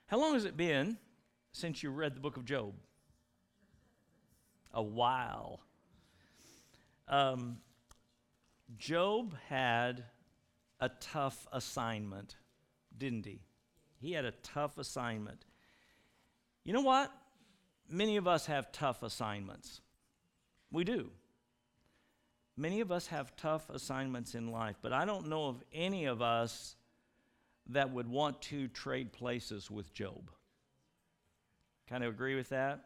How long has it been since you read the book of Job? A while. Job had a tough assignment, didn't he? He had a tough assignment. You know what? Many of us have tough assignments. We do. Many of us have tough assignments in life, but I don't know of any of us that would want to trade places with Job. Kind of agree with that?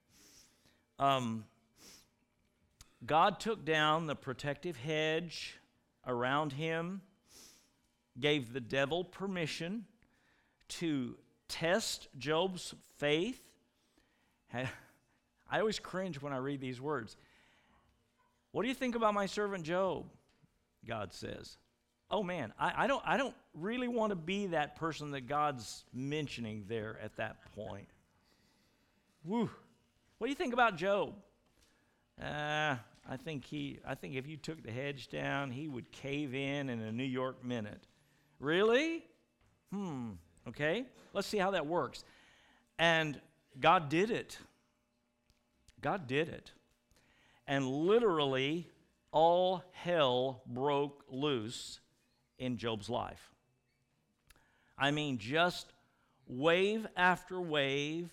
God took down the protective hedge around him, gave the devil permission to test Job's faith. I always cringe when I read these words. What do you think about my servant Job? God says. Oh man, I don't really want to be that person that God's mentioning there at that point. Woo. What do you think about Job? I think if you took the hedge down, he would cave in a New York minute. Really? Okay. Let's see how that works. And God did it. God did it. And literally, all hell broke loose in Job's life. I mean, just wave after wave.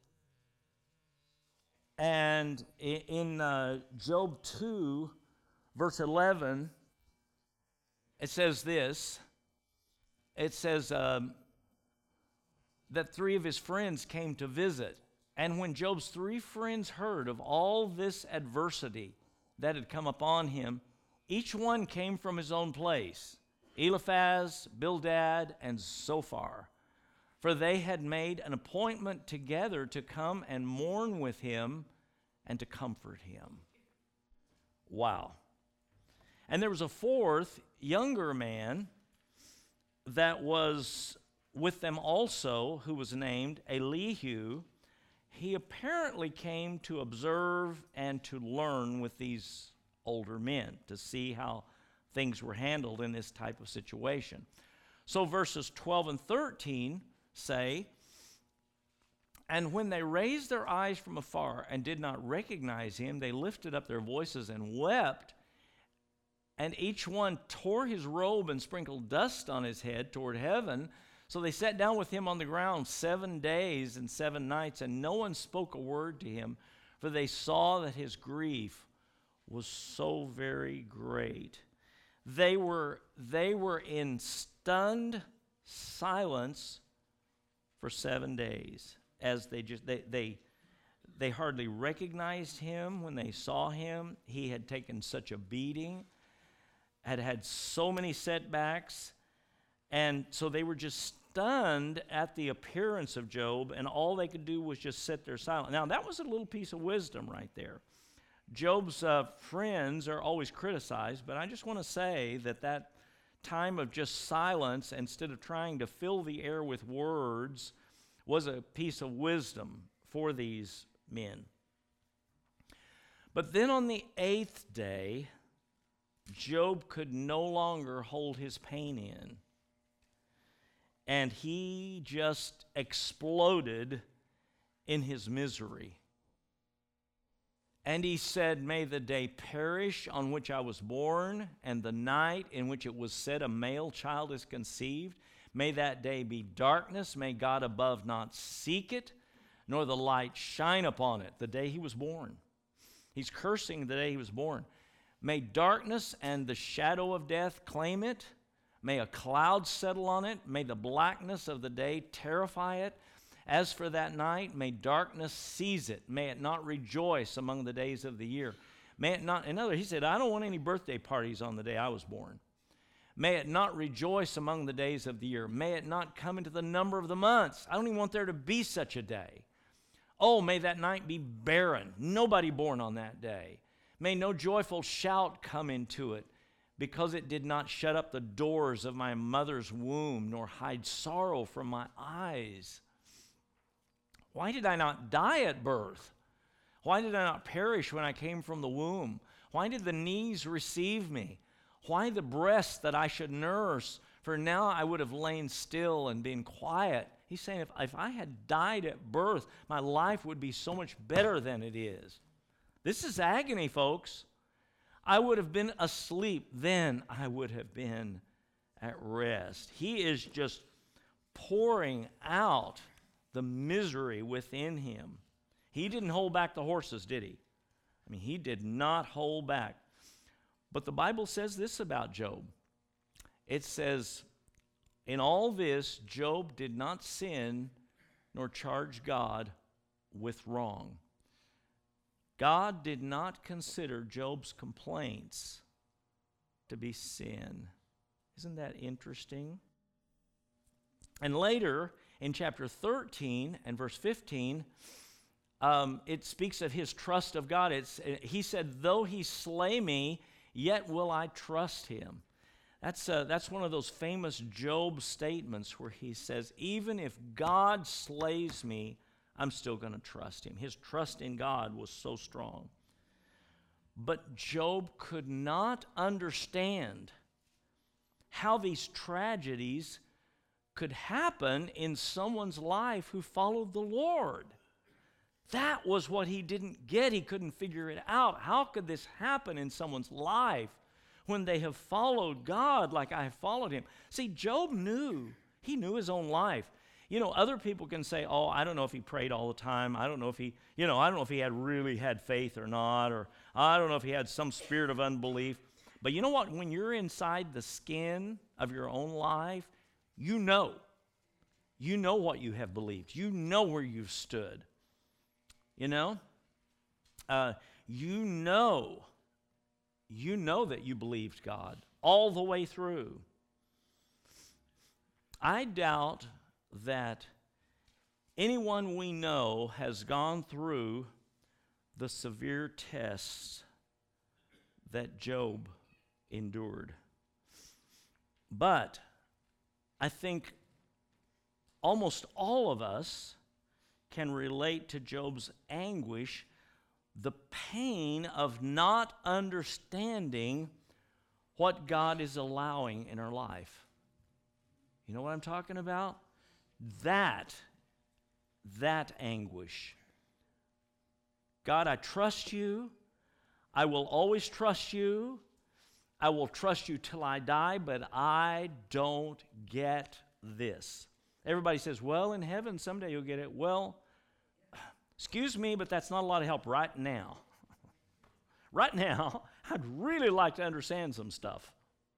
And in Job 2, verse 11, it says this. It says that 3 of his friends came to visit. And when Job's 3 friends heard of all this adversity that had come upon him, each one came from his own place, Eliphaz, Bildad, and Zophar. For they had made an appointment together to come and mourn with him and to comfort him. Wow. And there was a 4th, younger man that was with them also, who was named Elihu. He apparently came to observe and to learn with these older men, to see how things were handled in this type of situation. So verses 12 and 13 say, and when they raised their eyes from afar and did not recognize him, they lifted up their voices and wept, and each one tore his robe and sprinkled dust on his head toward heaven. So they sat down with him on the ground 7 days and 7 nights, and no one spoke a word to him, for they saw that his grief was so very great. They were in stunned silence for 7 days, as they hardly recognized him when they saw him. He had taken such a beating, had so many setbacks, and so they were just stunned at the appearance of Job, and all they could do was just sit there silent. Now, that was a little piece of wisdom right there. Job's friends are always criticized, but I just want to say that time of just silence, instead of trying to fill the air with words, was a piece of wisdom for these men. But then on the 8th day, Job could no longer hold his pain in. And he just exploded in his misery. And he said, may the day perish on which I was born, and the night in which it was said a male child is conceived. May that day be darkness. May God above not seek it, nor the light shine upon it. The day he was born. He's cursing the day he was born. May darkness and the shadow of death claim it. May a cloud settle on it. May the blackness of the day terrify it. As for that night, may darkness seize it. May it not rejoice among the days of the year. May it not, in other words, he said, I don't want any birthday parties on the day I was born. May it not rejoice among the days of the year. May it not come into the number of the months. I don't even want there to be such a day. Oh, may that night be barren. Nobody born on that day. May no joyful shout come into it, because it did not shut up the doors of my mother's womb, nor hide sorrow from my eyes. Why did I not die at birth? Why did I not perish when I came from the womb? Why did the knees receive me? Why the breast that I should nurse? For now I would have lain still and been quiet. He's saying if I had died at birth, my life would be so much better than it is. This is agony, folks. I would have been asleep, then I would have been at rest. He is just pouring out the misery within him. He didn't hold back the horses, did he? I mean, he did not hold back. But the Bible says this about Job. It says, in all this, Job did not sin nor charge God with wrong. God did not consider Job's complaints to be sin. Isn't that interesting? And later, in chapter 13 and verse 15, it speaks of his trust of God. He said, though he slay me, yet will I trust him. That's one of those famous Job statements where he says, even if God slays me, I'm still going to trust him. His trust in God was so strong. But Job could not understand how these tragedies could happen in someone's life who followed the Lord. That was what he didn't get. He couldn't figure it out. How could this happen in someone's life when they have followed God like I have followed him? See, Job knew. He knew his own life. You know, other people can say, oh, I don't know if he prayed all the time. I don't know if he had really had faith or not, or I don't know if he had some spirit of unbelief. But you know what? When you're inside the skin of your own life, you know. You know what you have believed. You know where you've stood. You know? You know that you believed God all the way through. I doubt that anyone we know has gone through the severe tests that Job endured. But I think almost all of us can relate to Job's anguish, the pain of not understanding what God is allowing in our life. You know what I'm talking about? That anguish. God, I trust you. I will always trust you. I will trust you till I die, but I don't get this. Everybody says, well, in heaven someday you'll get it. Well, excuse me, but that's not a lot of help right now. Right now, I'd really like to understand some stuff.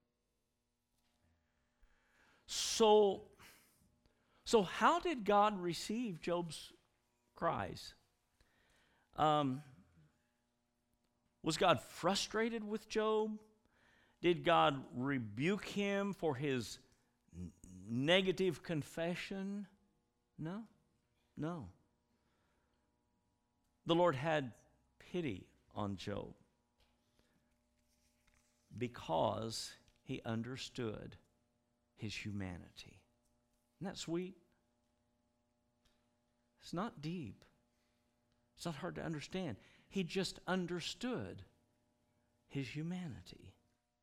So how did God receive Job's cries? Was God frustrated with Job? Did God rebuke him for his negative confession? No. The Lord had pity on Job because he understood his humanity. Isn't that sweet? It's not deep. It's not hard to understand. He just understood his humanity.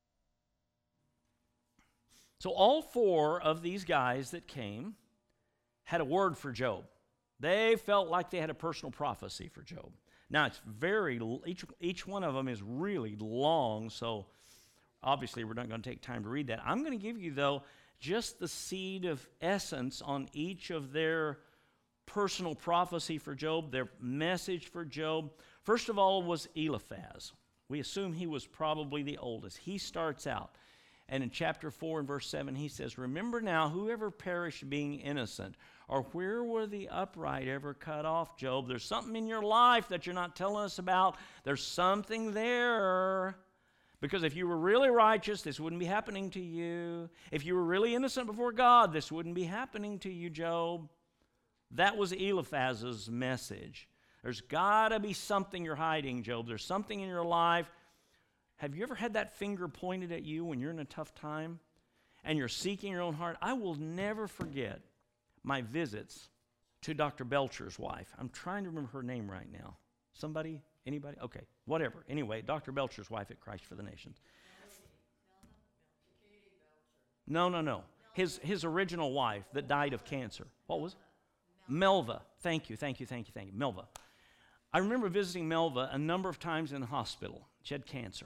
So all four of these guys that came had a word for Job. They felt like they had a personal prophecy for Job. Now, it's each one of them is really long, so obviously we're not going to take time to read that. I'm going to give you, though, just the seed of essence on each of their personal prophecy for Job, their message for Job. First of all was Eliphaz. We assume he was probably the oldest. He starts out, and in chapter 4 and verse 7, he says, remember now, whoever perished being innocent, or where were the upright ever cut off, Job? There's something in your life that you're not telling us about. There's something there. Because if you were really righteous, this wouldn't be happening to you. If you were really innocent before God, this wouldn't be happening to you, Job. That was Eliphaz's message. There's got to be something you're hiding, Job. There's something in your life. Have you ever had that finger pointed at you when you're in a tough time and you're seeking your own heart? I will never forget my visits to Dr. Belcher's wife. I'm trying to remember her name right now. Somebody? Anybody? Okay, whatever. Anyway, Dr. Belcher's wife at Christ for the Nations. No. His original wife that died of cancer. What was it? Melva. Thank you. Melva. I remember visiting Melva a number of times in the hospital. She had cancer.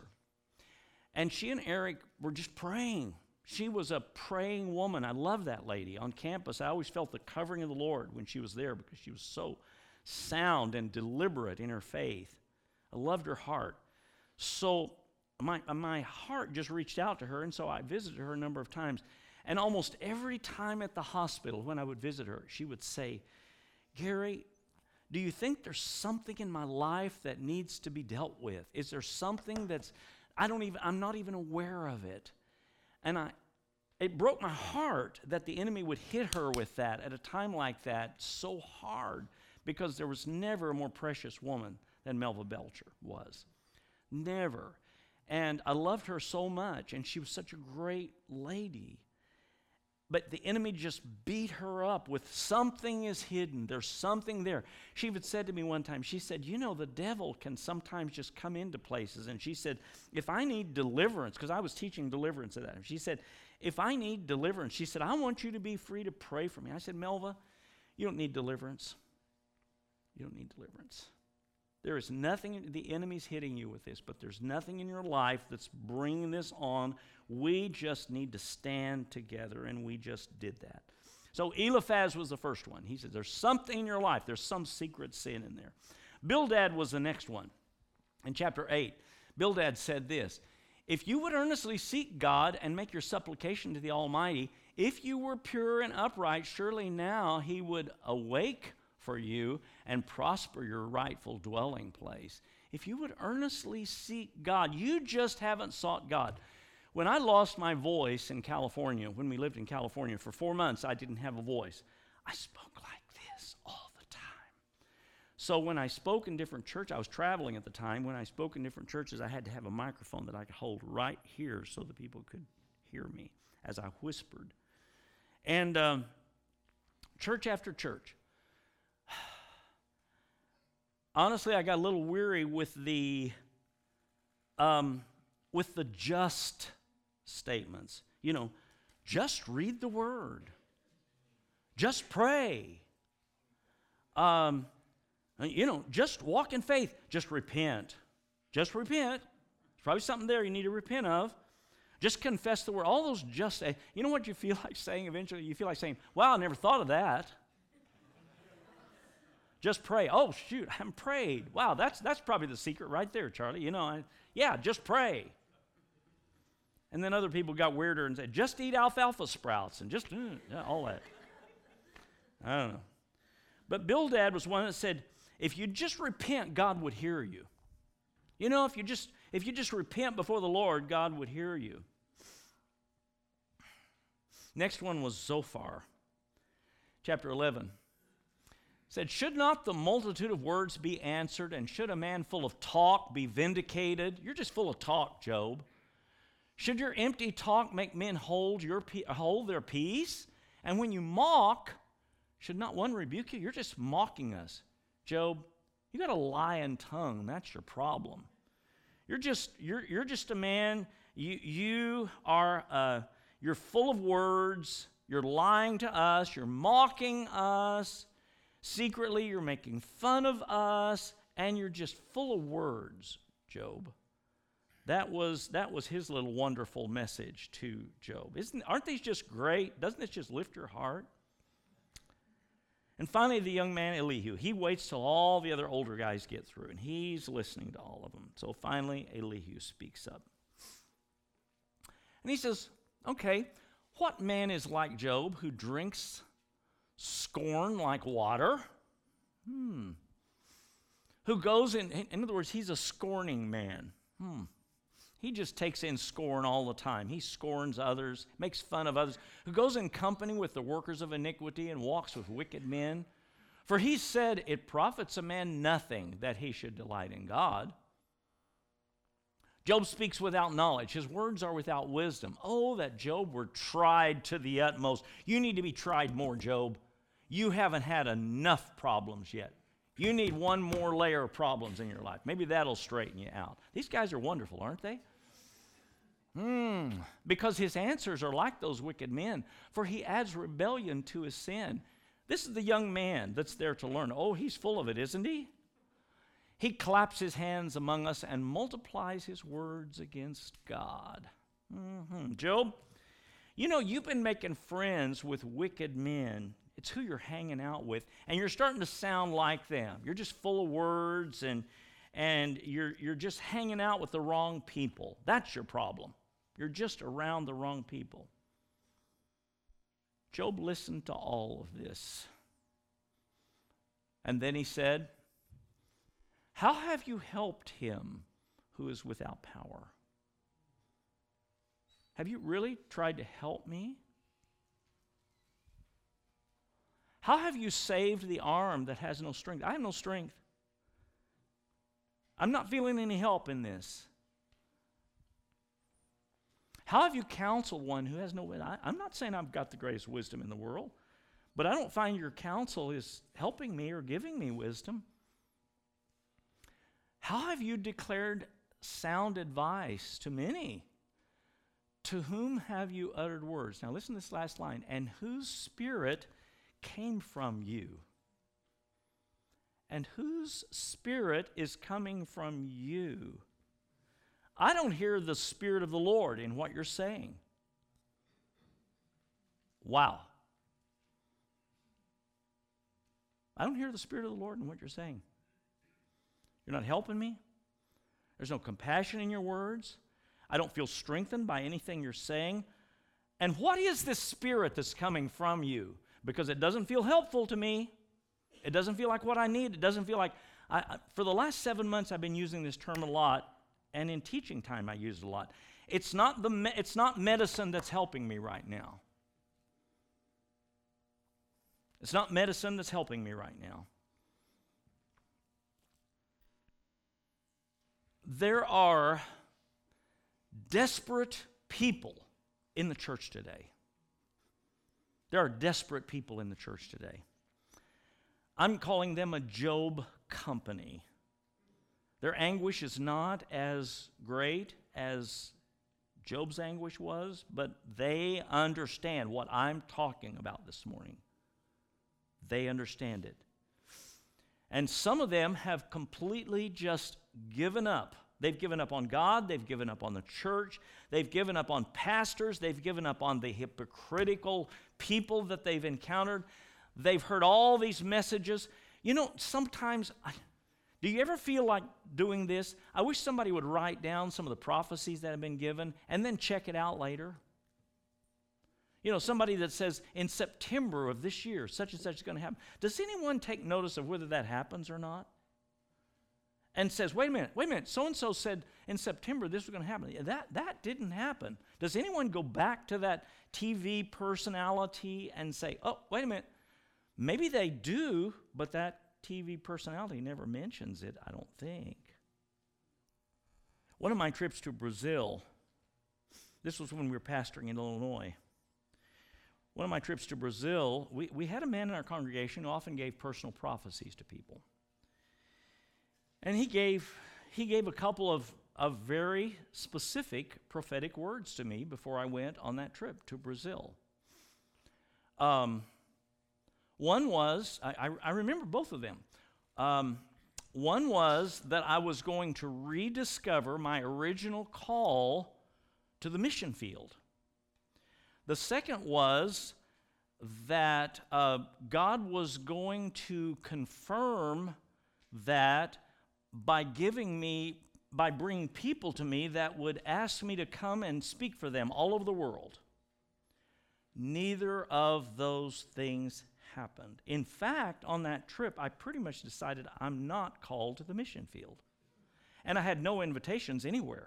And she and Eric were just praying. She was a praying woman. I love that lady. On campus, I always felt the covering of the Lord when she was there because she was so sound and deliberate in her faith. I loved her heart. So my heart just reached out to her, and so I visited her a number of times. And almost every time at the hospital when I would visit her, she would say, Gary, do you think there's something in my life that needs to be dealt with? Is there something that's, I'm not even aware of it? And it broke my heart that the enemy would hit her with that at a time like that so hard, because there was never a more precious woman than Melva Belcher was. Never. And I loved her so much, and she was such a great lady. But the enemy just beat her up with something is hidden. There's something there. She even said to me one time, she said, the devil can sometimes just come into places. And she said, if I need deliverance, because I was teaching deliverance at that time. She said, if I need deliverance, she said, I want you to be free to pray for me. I said, Melva, you don't need deliverance. You don't need deliverance. There is nothing, the enemy's hitting you with this, but there's nothing in your life that's bringing this on. We just need to stand together, and we just did that. So Eliphaz was the first one. He said, there's something in your life. There's some secret sin in there. Bildad was the next one. In chapter 8, Bildad said this, if you would earnestly seek God and make your supplication to the Almighty, if you were pure and upright, surely now he would awake for you and prosper your rightful dwelling place. If you would earnestly seek God, you just haven't sought God. When I lost my voice in California, when we lived in California for 4 months, I didn't have a voice. I spoke like this all the time. So when I spoke in different churches, I was traveling at the time. When I spoke in different churches, I had to have a microphone that I could hold right here so that people could hear me as I whispered. And church after church, honestly, I got a little weary with the just statements. Just read the Word. Just pray. Just walk in faith. Just repent. Just repent. There's probably something there you need to repent of. Just confess the Word. All those just, you know what you feel like saying eventually? You feel like saying, wow, I never thought of that. Just pray. Oh, shoot, I haven't prayed. Wow, that's probably the secret right there, Charlie. Just pray. And then other people got weirder and said, just eat alfalfa sprouts and just all that. I don't know. But Bildad was one that said, if you just repent, God would hear you. If you just repent before the Lord, God would hear you. Next one was Zophar, chapter 11. Said, should not the multitude of words be answered, and should a man full of talk be vindicated? You're just full of talk, Job. Should your empty talk make men hold their peace? And when you mock, should not one rebuke you? You're just mocking us. Job, you got a lying tongue. That's your problem. You're just a man. You're full of words. You're lying to us. You're mocking us. Secretly, you're making fun of us, and you're just full of words, Job. That was his little wonderful message to Job. Aren't these just great? Doesn't this just lift your heart? And finally, the young man Elihu, he waits till all the other older guys get through, and he's listening to all of them. So finally, Elihu speaks up. And he says, okay, what man is like Job who drinks scorn like water? Who goes in other words, he's a scorning man. He just takes in scorn all the time. He scorns others, makes fun of others. Who goes in company with the workers of iniquity and walks with wicked men. For he said, it profits a man nothing that he should delight in God. Job speaks without knowledge. His words are without wisdom. Oh, that Job were tried to the utmost. You need to be tried more, Job. You haven't had enough problems yet. You need one more layer of problems in your life. Maybe that'll straighten you out. These guys are wonderful, aren't they? Because his answers are like those wicked men, for he adds rebellion to his sin. This is the young man that's there to learn. Oh, he's full of it, isn't he? He claps his hands among us and multiplies his words against God. Job, you know, you've been making friends with wicked men. It's who you're hanging out with, and you're starting to sound like them. You're just full of words, and you're just hanging out with the wrong people. That's your problem. You're just around the wrong people. Job listened to all of this. And then he said, how have you helped him who is without power? Have you really tried to help me? How have you saved the arm that has no strength? I have no strength. I'm not feeling any help in this. How have you counseled one who has no wisdom? I'm not saying I've got the greatest wisdom in the world, but I don't find your counsel is helping me or giving me wisdom. How have you declared sound advice to many? To whom have you uttered words? Now listen to this last line. And whose spirit came from you? And whose spirit is coming from you? I don't hear the Spirit of the Lord in what you're saying. Wow. I don't hear the Spirit of the Lord in what you're saying. You're not helping me. There's no compassion in your words. I don't feel strengthened by anything you're saying. And what is this spirit that's coming from you? Because it doesn't feel helpful to me. It doesn't feel like what I need. It doesn't feel like... for the last 7 months, I've been using this term a lot, and in teaching time, I use it a lot. It's not medicine that's helping me right now. It's not medicine that's helping me right now. There are desperate people in the church today. There are desperate people in the church today. I'm calling them a Job company. Their anguish is not as great as Job's anguish was, but they understand what I'm talking about this morning. They understand it. And some of them have completely just given up. They've given up on God. They've given up on the church. They've given up on pastors. They've given up on the hypocritical people that they've encountered. They've heard all these messages. You know, sometimes... do you ever feel like doing this? I wish somebody would write down some of the prophecies that have been given and then check it out later. You know, somebody that says, in September of this year, such and such is going to happen. Does anyone take notice of whether that happens or not? And says, wait a minute, so-and-so said in September this was going to happen. That didn't happen. Does anyone go back to that TV personality and say, oh, wait a minute, maybe they do, but that TV personality never mentions it, I don't think. One of my trips to Brazil, this was when we were pastoring in Illinois. One of my trips to Brazil, we had a man in our congregation who often gave personal prophecies to people. And he gave a couple of very specific prophetic words to me before I went on that trip to Brazil. One was, I remember both of them. One was that I was going to rediscover my original call to the mission field. The second was that God was going to confirm that by bringing people to me that would ask me to come and speak for them all over the world. Neither of those things happened. In fact, on that trip, I pretty much decided I'm not called to the mission field. And I had no invitations anywhere.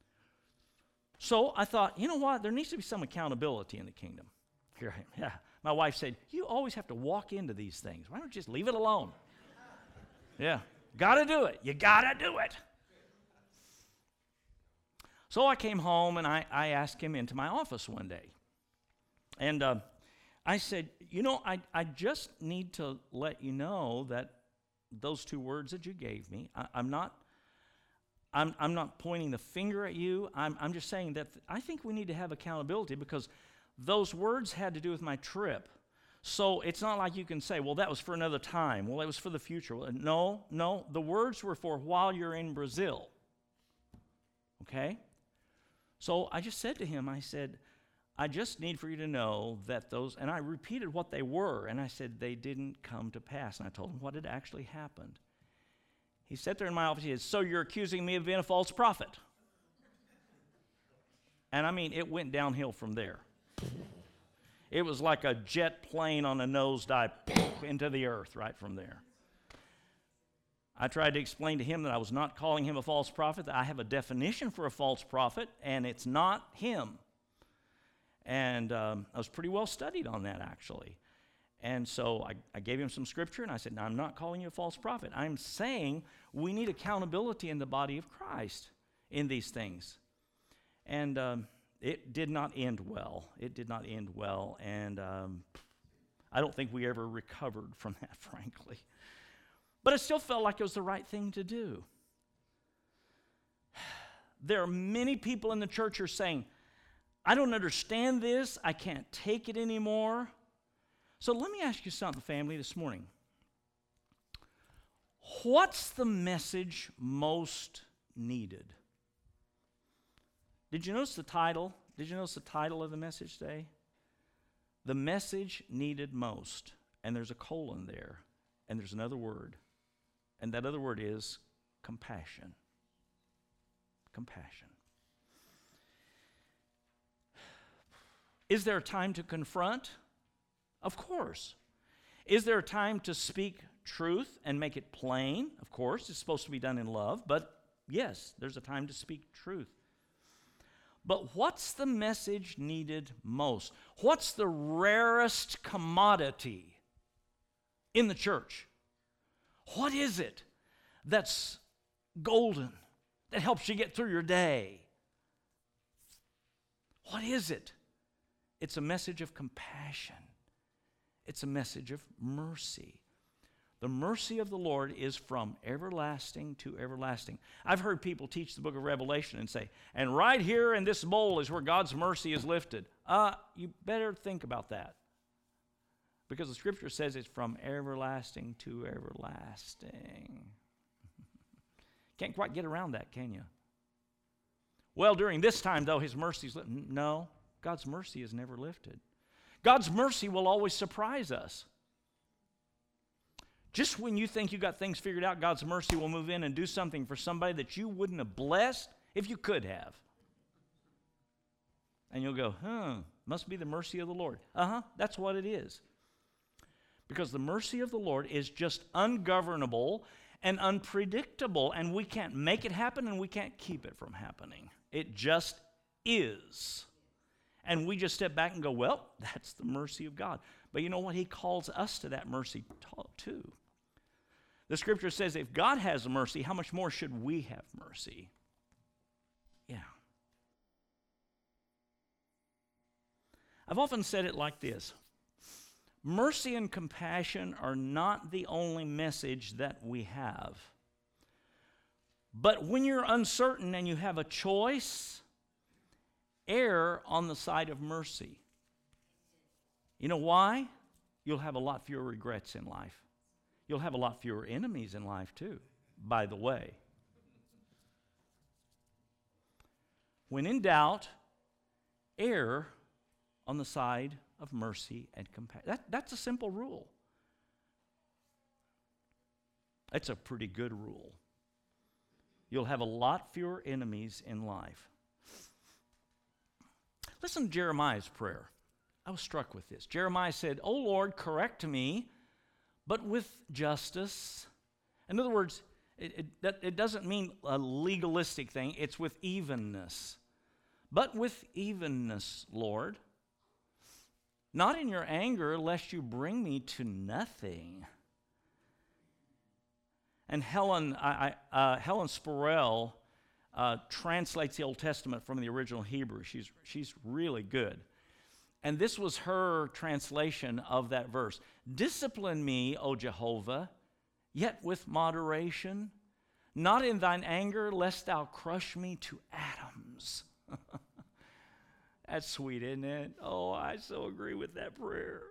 So I thought, you know what? There needs to be some accountability in the kingdom. Here I am. Yeah. My wife said, you always have to walk into these things. Why don't you just leave it alone? Yeah. Got to do it. You got to do it. So I came home and I asked him into my office one day. And I said, you know, I just need to let you know that those two words that you gave me, I'm not I'm not pointing the finger at you. I'm just saying that I think we need to have accountability because those words had to do with my trip. So it's not like you can say, well, that was for another time. Well, it was for the future. Well, no, the words were for while you're in Brazil. Okay? So I just said to him, I said, I just need for you to know that those, and I repeated what they were, and I said they didn't come to pass. And I told him what had actually happened. He sat there in my office, he said, so you're accusing me of being a false prophet? And I mean, it went downhill from there. It was like a jet plane on a nosedive into the earth right from there. I tried to explain to him that I was not calling him a false prophet, that I have a definition for a false prophet, and it's not him. And I was pretty well studied on that, actually. And so I gave him some scripture, and I said, no, I'm not calling you a false prophet. I'm saying we need accountability in the body of Christ in these things. And it did not end well. It did not end well, and I don't think we ever recovered from that, frankly. But it still felt like it was the right thing to do. There are many people in the church who are saying, I don't understand this. I can't take it anymore. So let me ask you something, family, this morning. What's the message most needed? Did you notice the title? Did you notice the title of the message today? The message needed most. And there's a colon there. And there's another word. And that other word is compassion. Compassion. Is there a time to confront? Of course. Is there a time to speak truth and make it plain? Of course. It's supposed to be done in love. But yes, there's a time to speak truth. But what's the message needed most? What's the rarest commodity in the church? What is it that's golden, that helps you get through your day? What is it? It's a message of compassion. It's a message of mercy. The mercy of the Lord is from everlasting to everlasting. I've heard people teach the book of Revelation and say, and right here in this bowl is where God's mercy is lifted. You better think about that. Because the scripture says it's from everlasting to everlasting. Can't quite get around that, can you? Well, during this time, though, his mercy is lifted. No, God's mercy is never lifted. God's mercy will always surprise us. Just when you think you got things figured out, God's mercy will move in and do something for somebody that you wouldn't have blessed if you could have. And you'll go, must be the mercy of the Lord. That's what it is. Because the mercy of the Lord is just ungovernable and unpredictable, and we can't make it happen and we can't keep it from happening. It just is. And we just step back and go, well, that's the mercy of God. But you know what? He calls us to that mercy too. The scripture says if God has mercy, how much more should we have mercy? Yeah. I've often said it like this. Mercy and compassion are not the only message that we have. But when you're uncertain and you have a choice, err on the side of mercy. You know why? You'll have a lot fewer regrets in life. You'll have a lot fewer enemies in life too, by the way. When in doubt, err on the side of mercy and compassion. That's a simple rule. It's a pretty good rule. You'll have a lot fewer enemies in life. Listen to Jeremiah's prayer. I was struck with this. Jeremiah said, "O Lord, correct me, but with justice." In other words, it doesn't mean a legalistic thing. It's with evenness. But with evenness, Lord. Not in your anger, lest you bring me to nothing. And Helen Sparrell translates the Old Testament from the original Hebrew. She's really good. And this was her translation of that verse. Discipline me, O Jehovah, yet with moderation. Not in thine anger, lest thou crush me to atoms. That's sweet, isn't it? Oh, I so agree with that prayer.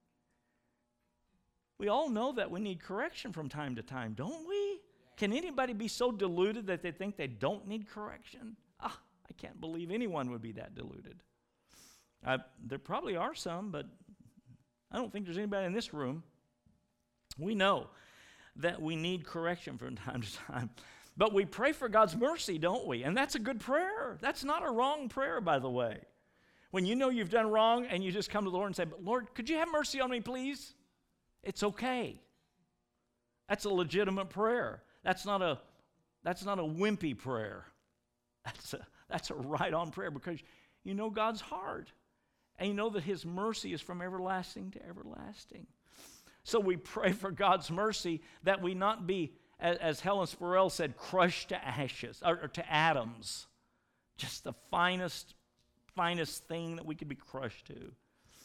We all know that we need correction from time to time, don't we? Can anybody be so deluded that they think they don't need correction? I can't believe anyone would be that deluded. There probably are some, but I don't think there's anybody in this room. We know that we need correction from time to time. But we pray for God's mercy, don't we? And that's a good prayer. That's not a wrong prayer, by the way. When you know you've done wrong and you just come to the Lord and say, "But Lord, could you have mercy on me, please?" It's okay. That's a legitimate prayer. That's not a wimpy prayer. That's a right-on prayer, because you know God's heart. And you know that his mercy is from everlasting to everlasting. So we pray for God's mercy, that we not be, as Helen Sproul said, crushed to ashes, or to atoms. Just the finest thing that we could be crushed to.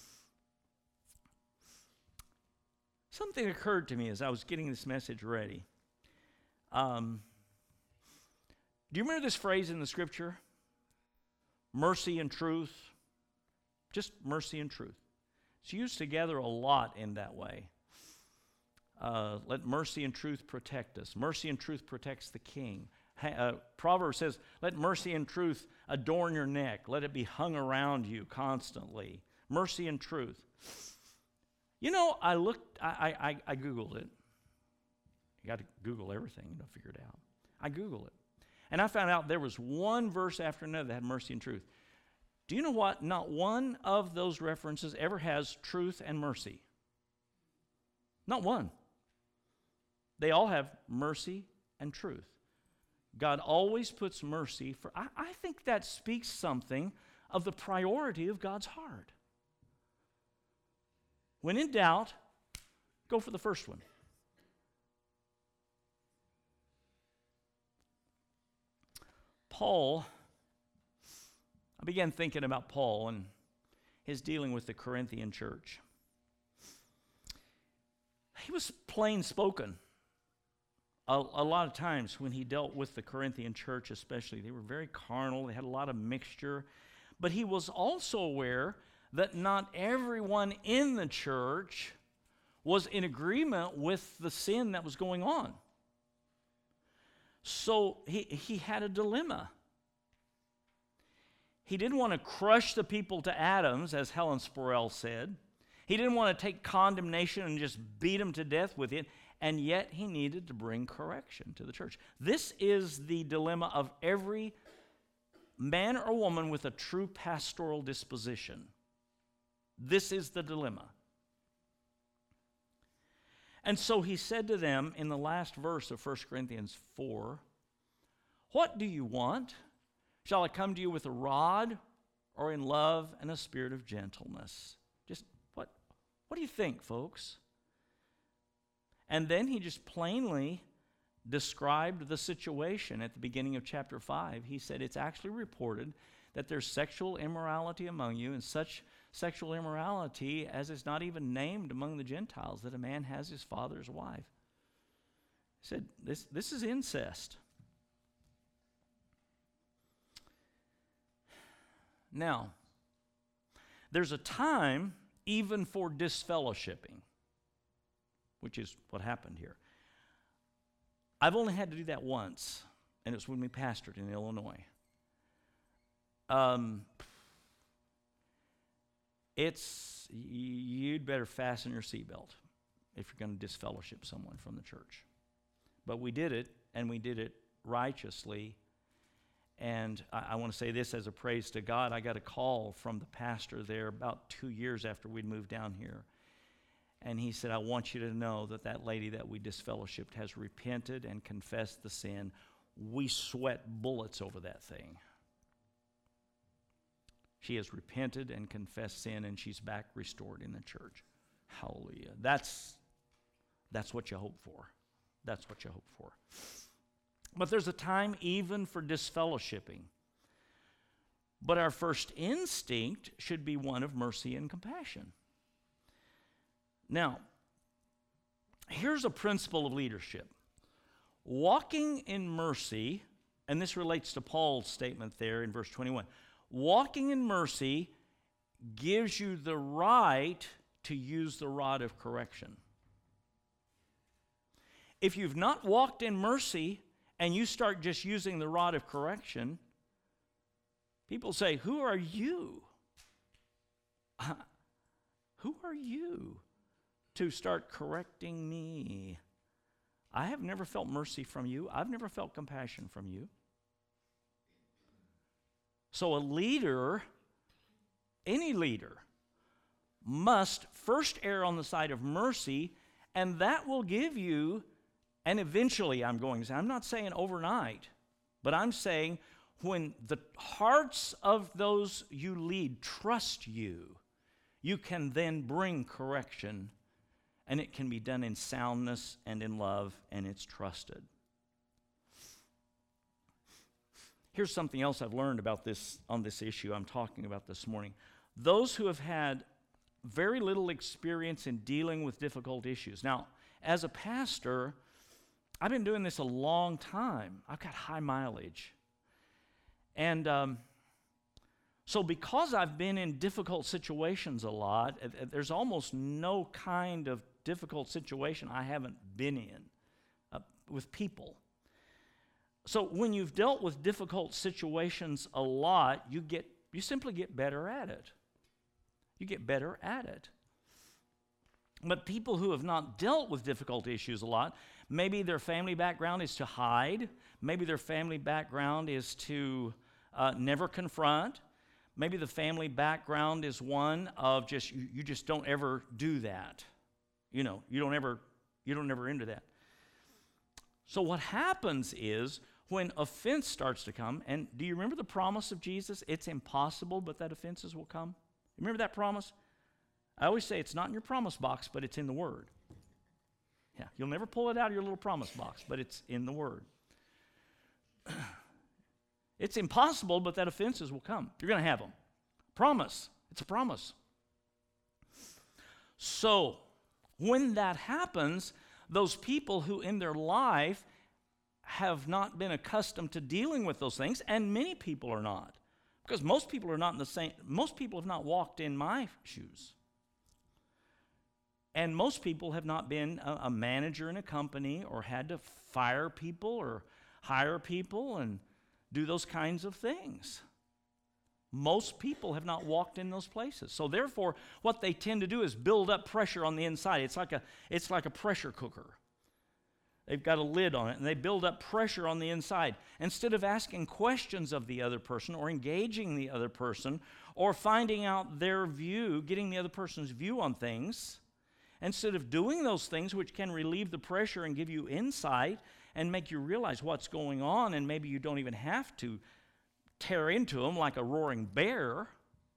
Something occurred to me as I was getting this message ready. Do you remember this phrase in the scripture? Mercy and truth. Just mercy and truth. It's used together a lot in that way. Let mercy and truth protect us. Mercy and truth protects the king. Proverbs says, let mercy and truth adorn your neck. Let it be hung around you constantly. Mercy and truth. You know, I Googled it. You got to Google everything to figure it out. I Googled it. And I found out there was one verse after another that had mercy and truth. Do you know what? Not one of those references ever has truth and mercy. Not one. They all have mercy and truth. God always puts mercy for. I think that speaks something of the priority of God's heart. When in doubt, go for the first one. Paul, I began thinking about Paul and his dealing with the Corinthian church. He was plain spoken. A lot of times when he dealt with the Corinthian church especially, they were very carnal, they had a lot of mixture. But he was also aware that not everyone in the church was in agreement with the sin that was going on. So he had a dilemma. He didn't want to crush the people to atoms, as Helen Sproul said. He didn't want to take condemnation and just beat them to death with it, and yet he needed to bring correction to the church. This is the dilemma of every man or woman with a true pastoral disposition. This is the dilemma. And so he said to them in the last verse of 1 Corinthians 4, "What do you want? Shall I come to you with a rod, or in love and a spirit of gentleness?" Just what do you think, folks? And then he just plainly described the situation at the beginning of chapter 5. He said, it's actually reported that there's sexual immorality among you, and such sexual immorality as is not even named among the Gentiles, that a man has his father's wife. He said, this is incest. Now, there's a time even for disfellowshipping, which is what happened here. I've only had to do that once, and it was when we pastored in Illinois. You'd better fasten your seatbelt if you're going to disfellowship someone from the church. But we did it, and we did it righteously. And I want to say this as a praise to God. I got a call from the pastor there about 2 years after we'd moved down here. And he said, I want you to know that lady that we disfellowshipped has repented and confessed the sin. We sweat bullets over that thing. She has repented and confessed sin, and she's back restored in the church. Hallelujah. That's what you hope for. That's what you hope for. But there's a time even for disfellowshipping. But our first instinct should be one of mercy and compassion. Now, here's a principle of leadership. walking in mercy, and this relates to Paul's statement there in verse 21, walking in mercy gives you the right to use the rod of correction. If you've not walked in mercy and you start just using the rod of correction, people say, who are you? Who are you to start correcting me? I have never felt mercy from you. I've never felt compassion from you. So a leader, any leader, must first err on the side of mercy, and that will give you, and eventually I'm not saying overnight, but I'm saying when the hearts of those you lead trust you, you can then bring correction, and it can be done in soundness and in love, and it's trusted. Here's something else I've learned about this on this issue I'm talking about this morning. Those who have had very little experience in dealing with difficult issues. Now, as a pastor, I've been doing this a long time. I've got high mileage. And so because I've been in difficult situations a lot, there's almost no kind of difficult situation I haven't been in with people. So when you've dealt with difficult situations a lot, you simply get better at it. You get better at it. But people who have not dealt with difficult issues a lot, maybe their family background is to hide. Maybe their family background is to never confront. Maybe the family background is one of just, you just don't ever do that. You don't ever into that. So what happens is when offense starts to come, and do you remember the promise of Jesus? It's impossible, but that offenses will come. Remember that promise? I always say it's not in your promise box, but it's in the Word. Yeah, you'll never pull it out of your little promise box, but it's in the Word. It's impossible, but that offenses will come. You're going to have them. Promise. It's a promise. So, when that happens, those people who in their life have not been accustomed to dealing with those things, and many people are not, because most people are not in the same, most people have not walked in my shoes. And most people have not been a manager in a company or had to fire people or hire people and do those kinds of things. Most people have not walked in those places. So therefore, what they tend to do is build up pressure on the inside. It's like a pressure cooker. They've got a lid on it, and they build up pressure on the inside. Instead of asking questions of the other person or engaging the other person or finding out their view, getting the other person's view on things, instead of doing those things which can relieve the pressure and give you insight and make you realize what's going on, and maybe you don't even have to tear into them like a roaring bear,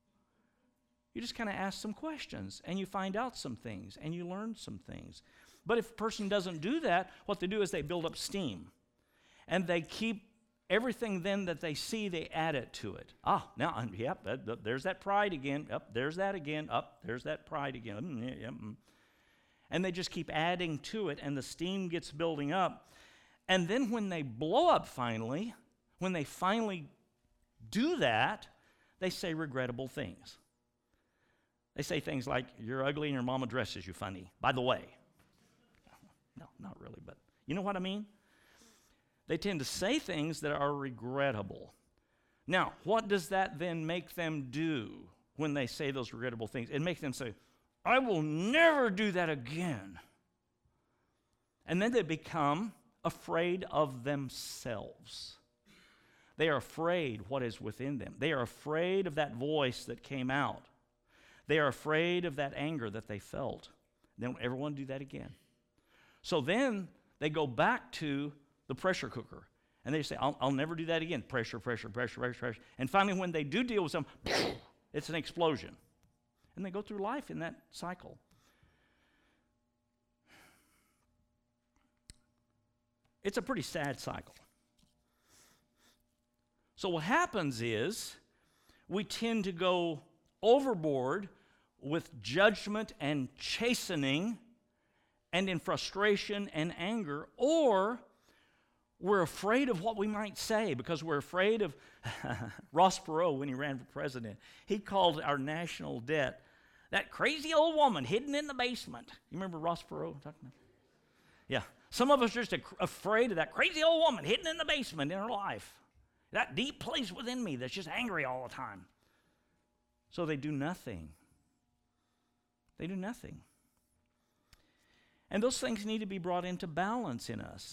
you just kind of ask some questions, and you find out some things, and you learn some things. But if a person doesn't do that, what they do is they build up steam. And they keep everything then that they see, they add it to it. Now, yep, there's that pride again. Up, there's that again. Up, there's that pride again. And they just keep adding to it, and the steam gets building up. And then when they blow up finally, when they finally do that, they say regrettable things. They say things like, you're ugly and your mama dresses you funny, by the way. No, not really, but you know what I mean? They tend to say things that are regrettable. Now, what does that then make them do when they say those regrettable things? It makes them say, I will never do that again. And then they become afraid of themselves. They are afraid what is within them. They are afraid of that voice that came out. They are afraid of that anger that they felt. They don't ever want to do that again. So then they go back to the pressure cooker, and they say, I'll never do that again. Pressure, pressure, pressure, pressure, pressure. And finally, when they do deal with something, it's an explosion. And they go through life in that cycle. It's a pretty sad cycle. So what happens is we tend to go overboard with judgment and chastening and in frustration and anger, or We're afraid of what we might say because we're afraid of Ross Perot when he ran for president. He called our national debt that crazy old woman hidden in the basement. You remember Ross Perot talking about? Yeah. Some of us are just afraid of that crazy old woman hidden in the basement in her life. That deep place within me that's just angry all the time. So they do nothing. They do nothing. And those things need to be brought into balance in us.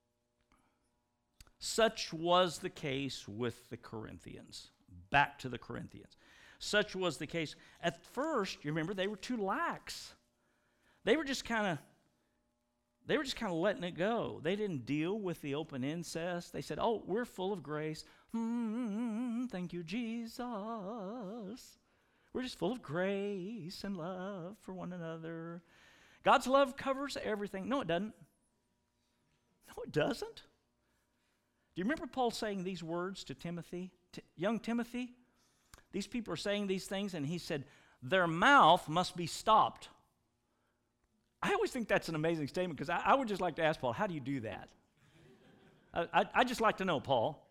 Such was the case with the Corinthians. Back to the Corinthians. Such was the case. At first, you remember, they were too lax. They were just kind of letting it go. They didn't deal with the open incest. They said, oh, we're full of grace. Thank you, Jesus. We're just full of grace and love for one another. God's love covers everything. No, it doesn't. No, it doesn't. Do you remember Paul saying these words to Timothy? Young Timothy? These people are saying these things, and he said, their mouth must be stopped. I always think that's an amazing statement because I would just like to ask Paul, how do you do that? I'd just like to know, Paul.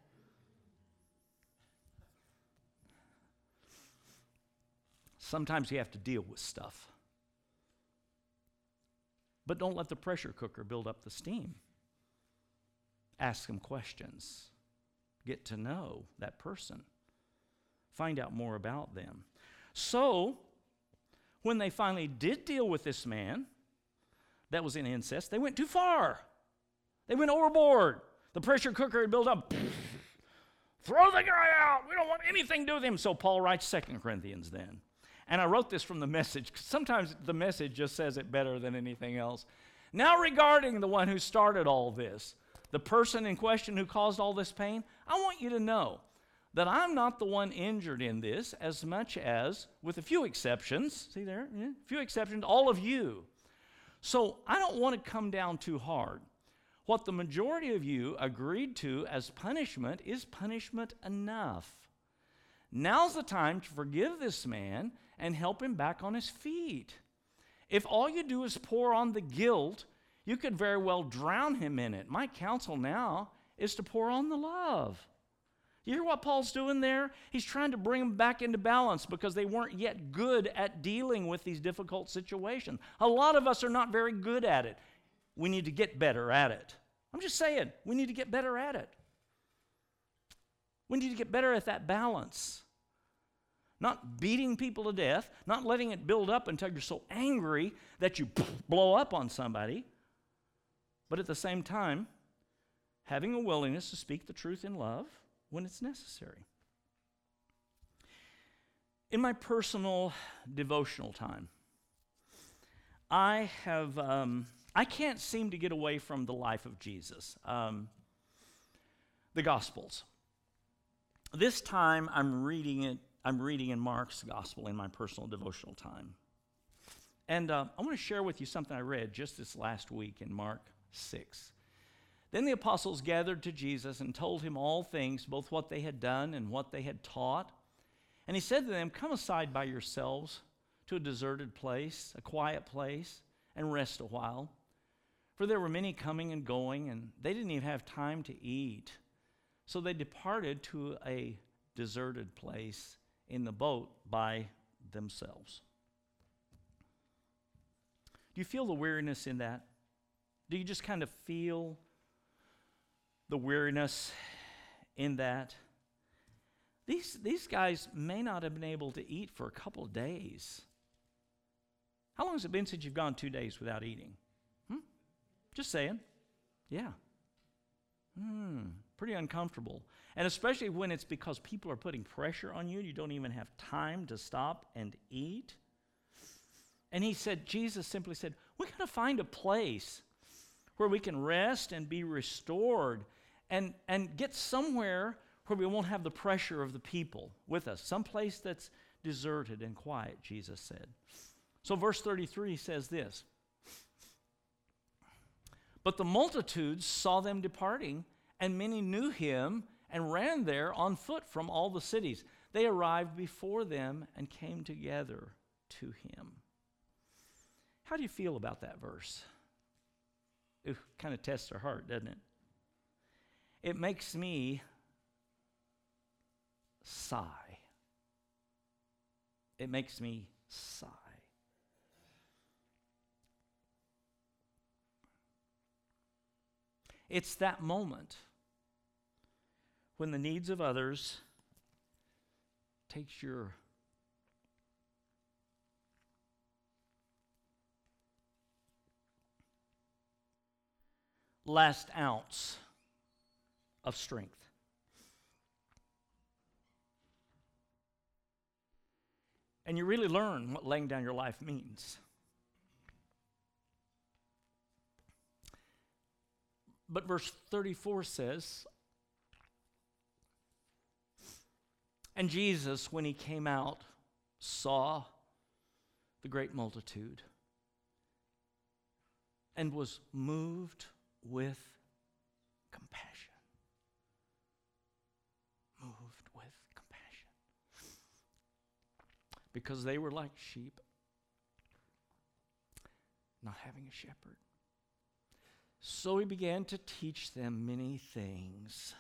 Sometimes you have to deal with stuff. But don't let the pressure cooker build up the steam. Ask them questions. Get to know that person. Find out more about them. So, when they finally did deal with this man that was in incest, they went too far. They went overboard. The pressure cooker had built up. Throw the guy out. We don't want anything to do with him. So Paul writes 2 Corinthians then. And I wrote this from the Message, because sometimes the Message just says it better than anything else. Now regarding the one who started all this, the person in question who caused all this pain, I want you to know that I'm not the one injured in this as much as, with a few exceptions, see there, a few exceptions, all of you. So I don't want to come down too hard. What the majority of you agreed to as punishment is punishment enough. Now's the time to forgive this man and help him back on his feet. If all you do is pour on the guilt, you could very well drown him in it. My counsel now is to pour on the love. You hear what Paul's doing there? He's trying to bring them back into balance because they weren't yet good at dealing with these difficult situations. A lot of us are not very good at it. We need to get better at it. I'm just saying, we need to get better at it. We need to get better at that balance. Not beating people to death, not letting it build up until you're so angry that you blow up on somebody, but at the same time, having a willingness to speak the truth in love when it's necessary. In my personal devotional time, I can't seem to get away from the life of Jesus, the Gospels. This time I'm reading in Mark's Gospel in my personal devotional time. And I want to share with you something I read just this last week in Mark 6. Then the apostles gathered to Jesus and told him all things, both what they had done and what they had taught. And he said to them, come aside by yourselves to a deserted place, a quiet place, and rest a while. For there were many coming and going, and they didn't even have time to eat. So they departed to a deserted place in the boat by themselves. Do you feel the weariness in that? Do you just kind of feel the weariness in that? These guys may not have been able to eat for a couple of days. How long has it been since you've gone 2 days without eating? Just saying. Yeah. Pretty uncomfortable. And especially when it's because people are putting pressure on you, you don't even have time to stop and eat. And Jesus simply said, we got to find a place where we can rest and be restored and get somewhere where we won't have the pressure of the people with us. Some place that's deserted and quiet, Jesus said. So verse 33 says this. But the multitudes saw them departing, and many knew him and ran there on foot from all the cities. They arrived before them and came together to him. How do you feel about that verse? It kind of tests our heart, doesn't it? it makes me sigh. It makes me sigh. It's that moment when the needs of others takes your last ounce of strength. And you really learn what laying down your life means. But verse 34 says, and Jesus, when he came out, saw the great multitude and was moved with compassion. Moved with compassion. Because they were like sheep, not having a shepherd. So he began to teach them many things.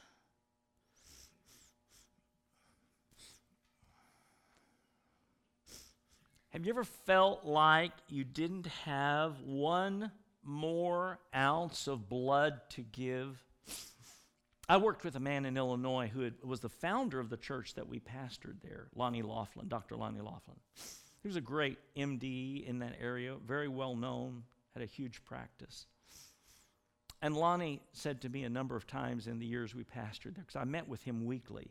Have you ever felt like you didn't have one more ounce of blood to give? I worked with a man in Illinois who was the founder of the church that we pastored there, Lonnie Laughlin, Dr. Lonnie Laughlin. He was a great MD in that area, very well known, had a huge practice. And Lonnie said to me a number of times in the years we pastored there, because I met with him weekly,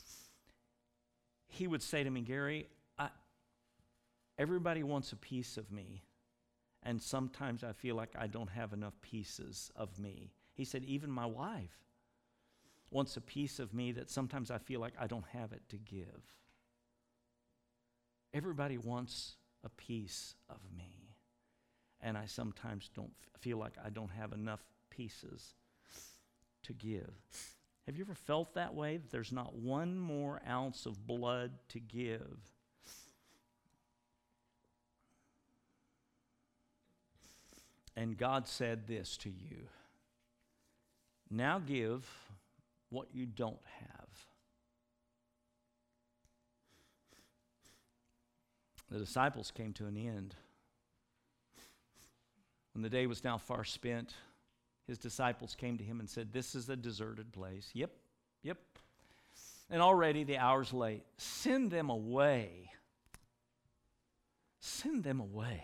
he would say to me, Gary, everybody wants a piece of me, and sometimes I feel like I don't have enough pieces of me. He said, even my wife wants a piece of me that sometimes I feel like I don't have it to give. Everybody wants a piece of me, and I sometimes don't feel like I don't have enough pieces to give. Have you ever felt that way? That there's not one more ounce of blood to give? And God said this to you, now give what you don't have. The disciples came to an end. When the day was now far spent, his disciples came to him and said, this is a deserted place. Yep. And already the hour's late. Send them away. Send them away.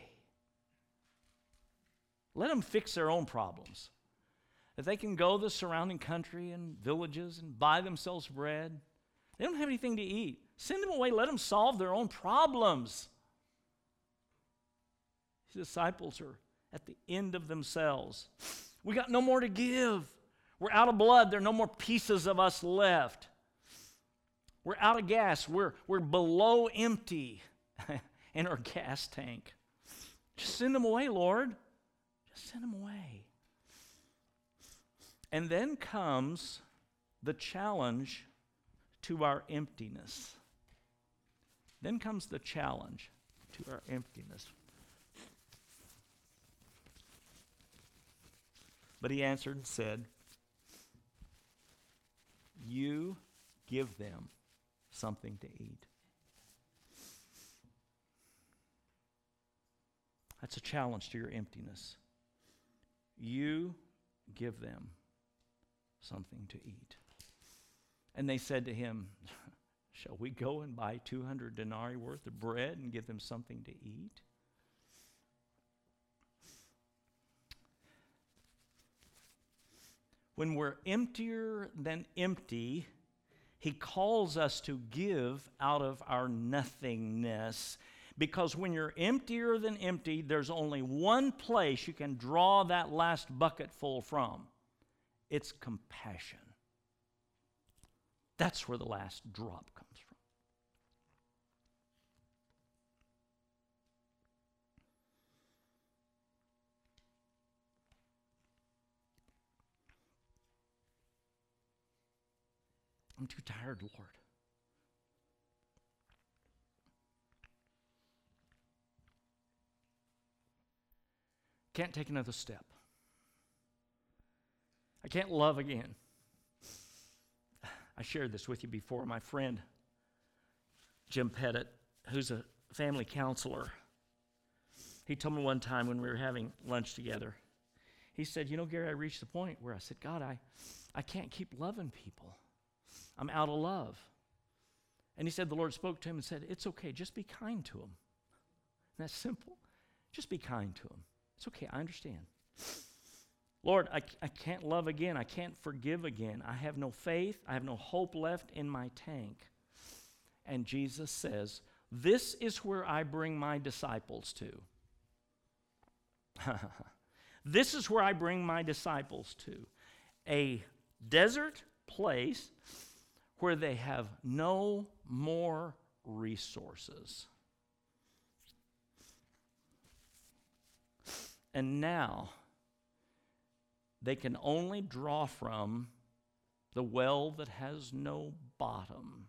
Let them fix their own problems. If they can go to the surrounding country and villages and buy themselves bread, they don't have anything to eat. Send them away. Let them solve their own problems. His disciples are at the end of themselves. We got no more to give. We're out of blood. There are no more pieces of us left. We're out of gas. We're below empty in our gas tank. Just send them away, Lord. Just send them away. And then comes the challenge to our emptiness. Then comes the challenge to our emptiness. But he answered and said, you give them something to eat. That's a challenge to your emptiness. You give them something to eat. And they said to him, shall we go and buy 200 denarii worth of bread and give them something to eat? When we're emptier than empty, he calls us to give out of our nothingness. Because when you're emptier than empty, there's only one place you can draw that last bucket full from. It's compassion. That's where the last drop comes from. I'm too tired, Lord. Can't take another step. I can't love again. I shared this with you before. My friend Jim Pettit, who's a family counselor, he told me one time when we were having lunch together, he said, you know, Gary, I reached the point where I said, God, I can't keep loving people. I'm out of love. And he said the Lord spoke to him and said, it's okay, just be kind to them. And that's simple. Just be kind to them. It's okay, I understand. Lord, I can't love again. I can't forgive again. I have no faith. I have no hope left in my tank. And Jesus says, this is where I bring my disciples to. This is where I bring my disciples to. A desert place where they have no more resources. And now, they can only draw from the well that has no bottom.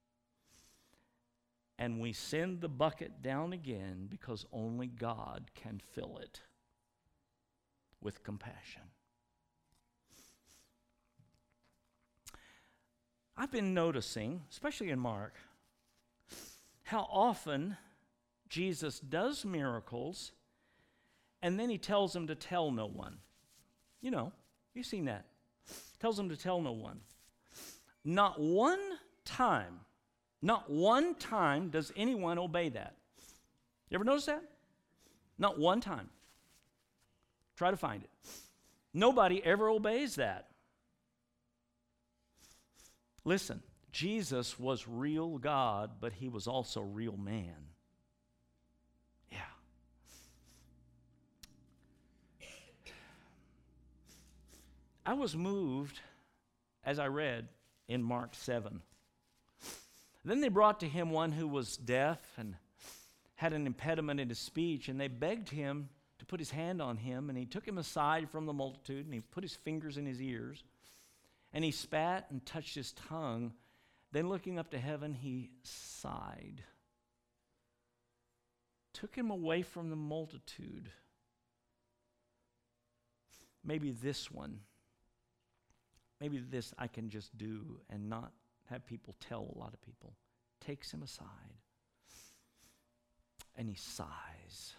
And we send the bucket down again because only God can fill it with compassion. I've been noticing, especially in Mark, how often Jesus does miracles and then he tells them to tell no one. You know, you've seen that. Tells them to tell no one. Not one time does anyone obey that. You ever notice that? Not one time. Try to find it. Nobody ever obeys that. Listen, Jesus was real God, but he was also real man. Yeah. I was moved as I read in Mark 7. Then they brought to him one who was deaf and had an impediment in his speech, and they begged him to put his hand on him, and he took him aside from the multitude, and he put his fingers in his ears, and he spat and touched his tongue. Then looking up to heaven, he sighed, took him away from the multitude. Maybe this I can just do and not have people tell a lot of people. Takes him aside, and he sighs.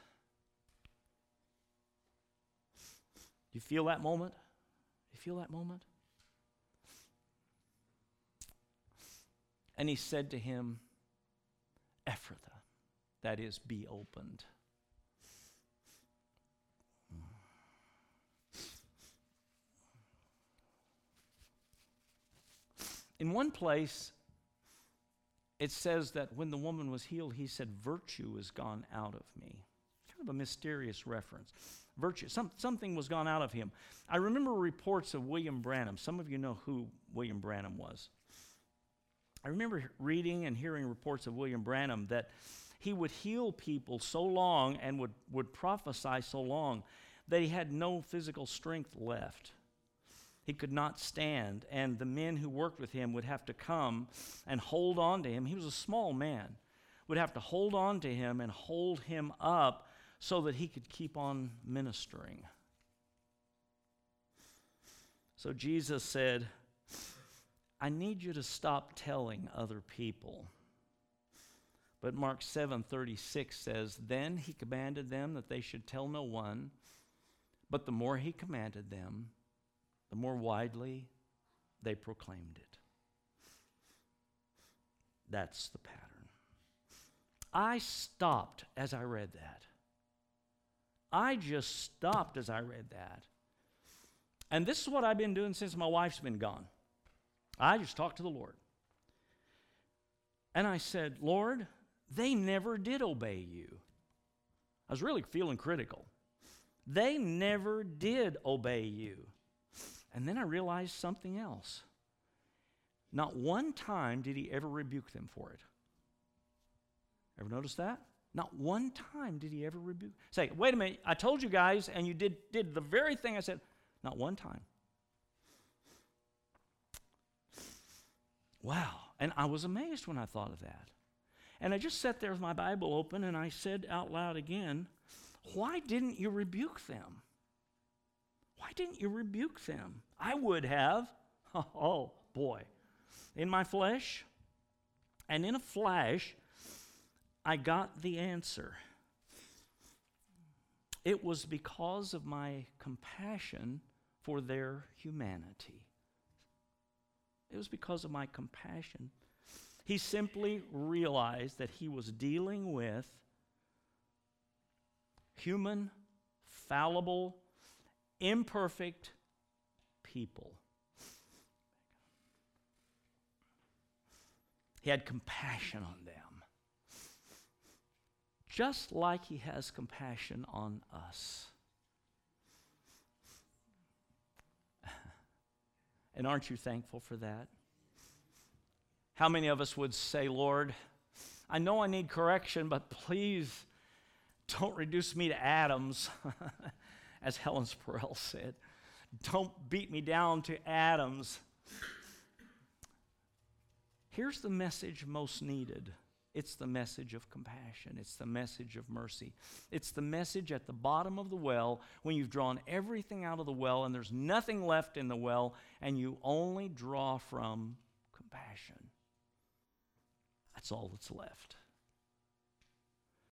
You feel that moment? You feel that moment? And he said to him, Ephphatha, that is, be opened. In one place, it says that when the woman was healed, he said, virtue is gone out of me. Kind of a mysterious reference. Virtue, something was gone out of him. I remember reports of William Branham. Some of you know who William Branham was. I remember reading and hearing reports of William Branham that he would heal people so long and would prophesy so long that he had no physical strength left. He could not stand, and the men who worked with him would have to come and hold on to him. He was a small man. Would have to hold on to him and hold him up so that he could keep on ministering. So Jesus said, I need you to stop telling other people. But Mark 7:36 says, then he commanded them that they should tell no one, but the more he commanded them, the more widely they proclaimed it. That's the pattern. I stopped as I read that. I just stopped as I read that. And this is what I've been doing since my wife's been gone. I just talked to the Lord. And I said, Lord, they never did obey you. I was really feeling critical. They never did obey you. And then I realized something else. Not one time did he ever rebuke them for it. Ever notice that? Not one time did he ever rebuke. Say, wait a minute, I told you guys, and you did the very thing I said. Not one time. Wow. And I was amazed when I thought of that. And I just sat there with my Bible open, and I said out loud again, why didn't you rebuke them? Why didn't you rebuke them? I would have. Oh, boy. in my flesh, and in a flash, I got the answer. It was because of my compassion for their humanity. It was because of my compassion. He simply realized that he was dealing with human, fallible, imperfect people. He had compassion on them, just like he has compassion on us. And aren't you thankful for that? How many of us would say, Lord, I know I need correction, but please don't reduce me to atoms, as Helen Sproul said. Don't beat me down to atoms. Here's the message most needed. It's the message of compassion. It's the message of mercy. It's the message at the bottom of the well when you've drawn everything out of the well and there's nothing left in the well and you only draw from compassion. That's all that's left.